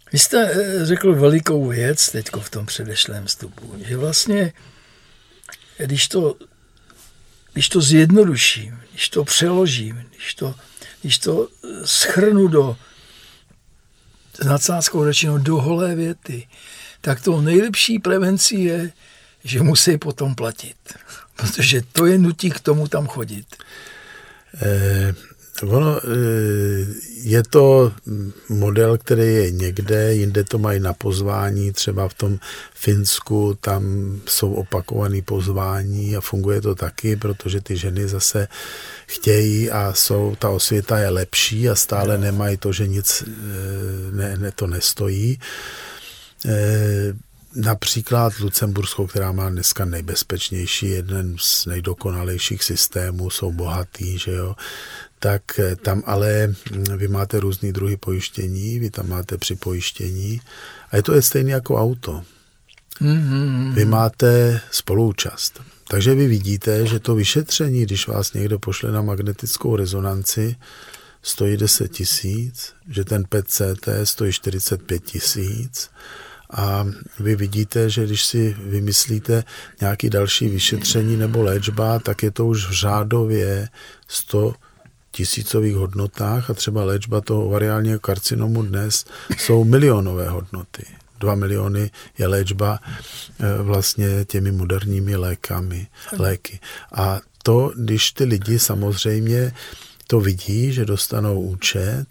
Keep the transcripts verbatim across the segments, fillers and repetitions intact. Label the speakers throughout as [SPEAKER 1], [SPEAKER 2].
[SPEAKER 1] Vy jste řekl velikou věc teďko v tom předešlém vstupu, že vlastně, když to, když to zjednoduším, když to přeložím, když to, když to shrnu do, s nadsázkou řečeno, do holé věty, tak to nejlepší prevencí je, že musí potom platit. Protože to je nutí k tomu tam chodit.
[SPEAKER 2] Eh, ono, eh, je to model, který je někde, jinde to mají na pozvání, třeba v tom Finsku, tam jsou opakované pozvání a funguje to taky, protože ty ženy zase chtějí a jsou, ta osvěta je lepší a stále nemají to, že nic ne, ne, to nestojí. Eh, Například Lucembursko, která má dneska nejbezpečnější, jeden z nejdokonalejších systémů, jsou bohatý, že jo, tak tam ale vy máte různý druhy pojištění, vy tam máte připojištění a je to je stejné jako auto. Mm-hmm. Vy máte spoluúčast. Takže vy vidíte, že to vyšetření, když vás někdo pošle na magnetickou rezonanci, stojí deset tisíc, že ten P E T C T stojí čtyřicet pět tisíc. A vy vidíte, že když si vymyslíte nějaký další vyšetření nebo léčba, tak je to už v řádově sto tisícových hodnotách a třeba léčba toho ovariálního karcinomu dnes jsou milionové hodnoty. Dva miliony je léčba vlastně těmi moderními lékami, léky. A to, když ty lidi samozřejmě to vidí, že dostanou účet,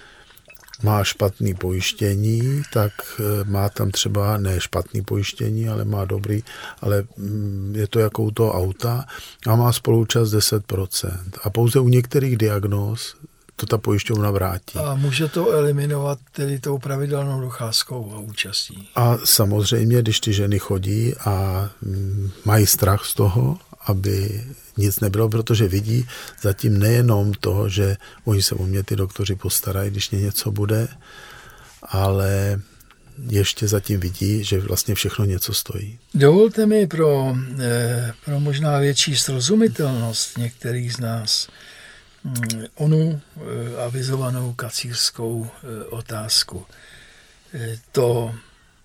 [SPEAKER 2] má špatný pojištění, tak má tam třeba ne špatný pojištění, ale má dobrý, ale je to jako u toho auta a má spoluúčast deset procent. A pouze u některých diagnóz to ta pojišťovna vrátí.
[SPEAKER 1] A může to eliminovat tedy tou pravidelnou docházkou a účastí.
[SPEAKER 2] A samozřejmě, když ty ženy chodí a mají strach z toho, aby nic nebylo, protože vidí zatím nejenom toho, že oni se o mě ty doktoři postarají, když mě něco bude, ale ještě zatím vidí, že vlastně všechno něco stojí.
[SPEAKER 1] Dovolte mi pro, pro možná větší srozumitelnost některých z nás onu avizovanou kacířskou otázku. To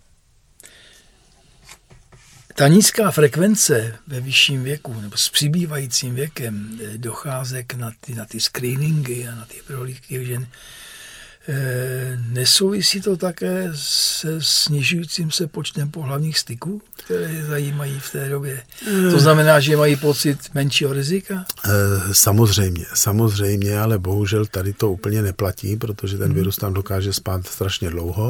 [SPEAKER 1] Ta nízká frekvence ve vyšším věku, nebo s přibývajícím věkem, docházek na ty, na ty screeningy a na ty prohlídky žen, nesouvisí to také se snižujícím se počtem pohlavních styků, které zajímají v té době? To znamená, že mají pocit menšího rizika?
[SPEAKER 2] Samozřejmě, samozřejmě, ale bohužel tady to úplně neplatí, protože ten virus tam dokáže spát strašně dlouho.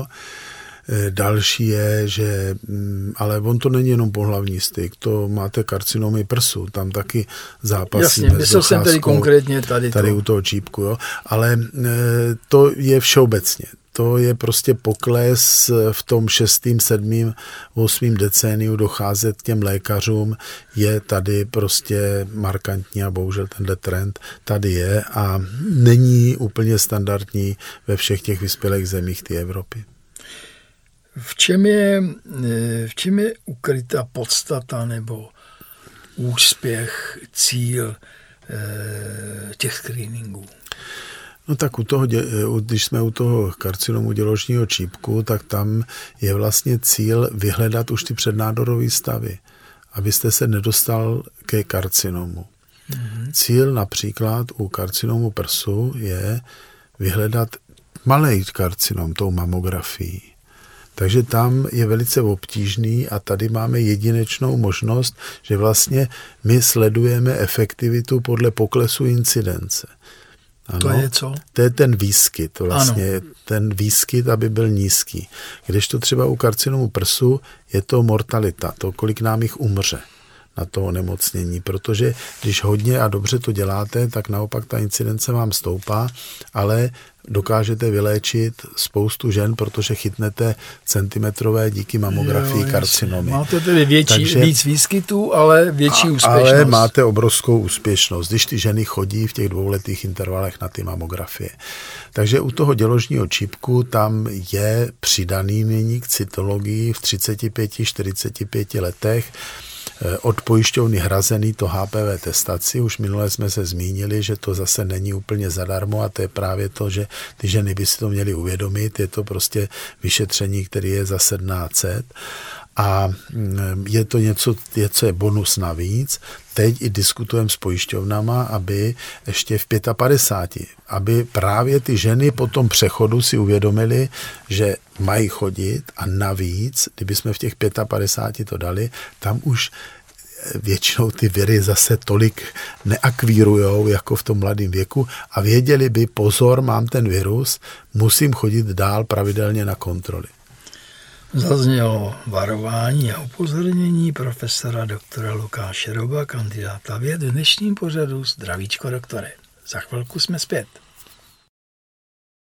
[SPEAKER 2] Další je, že, ale on to není jenom pohlavní styk, to máte karcinomy prsu, tam taky zápasíme.
[SPEAKER 1] Jasně, myslel jsem tady konkrétně tady,
[SPEAKER 2] tady
[SPEAKER 1] to.
[SPEAKER 2] u toho čípku, jo. Ale to je všeobecně. To je prostě pokles v tom šestým, sedmým, osmým decéniu docházet k těm lékařům je tady prostě markantní a bohužel tenhle trend tady je a není úplně standardní ve všech těch vyspělých zemích té Evropy.
[SPEAKER 1] V čem je, v čem je ukryta podstata nebo úspěch, cíl těch screeningů?
[SPEAKER 2] No tak u toho, když jsme u toho karcinomu děložního čípku, tak tam je vlastně cíl vyhledat už ty přednádorové stavy, abyste se nedostal ke karcinomu. Mm-hmm. Cíl například u karcinomu prsu je vyhledat malý karcinom tou mamografií. Takže tam je velice obtížný a tady máme jedinečnou možnost, že vlastně my sledujeme efektivitu podle poklesu incidence. Ano,
[SPEAKER 1] to je co?
[SPEAKER 2] To je ten výskyt vlastně, ano. Ten výskyt, aby byl nízký. Kdežto třeba u karcinomu prsu je to mortalita, to kolik nám jich umře na to onemocnění, protože když hodně a dobře to děláte, tak naopak ta incidence vám stoupá, ale dokážete vyléčit spoustu žen, protože chytnete centimetrové díky mamografii jo, karcinomy.
[SPEAKER 1] Máte tedy větší, Takže, víc výskytů, ale větší
[SPEAKER 2] a,
[SPEAKER 1] úspěšnost.
[SPEAKER 2] Ale máte obrovskou úspěšnost, když ty ženy chodí v těch dvouletých intervalech na ty mamografie. Takže u toho děložního čípku tam je přidaný nyní k cytologii v třiceti pěti, čtyřiceti pěti letech od pojišťovny hrazený to H P V testaci. Už minule jsme se zmínili, že to zase není úplně zadarmo a to je právě to, že ty ženy by si to měly uvědomit. Je to prostě vyšetření, který je za sedmnáct set. A je to něco, něco je bonus navíc. Teď i diskutujeme s pojišťovnama, aby ještě v padesát pět, aby právě ty ženy po tom přechodu si uvědomili, že mají chodit a navíc, kdyby jsme v těch padesát pět to dali, tam už většinou ty viry zase tolik neakvírujou jako v tom mladém věku a věděli by, pozor, mám ten virus, musím chodit dál pravidelně na kontroly.
[SPEAKER 1] Zaznělo varování a upozornění profesora doktora Lukáše Roba, kandidáta věd v dnešním pořadu Zdravíčko doktore. Za chvilku jsme zpět.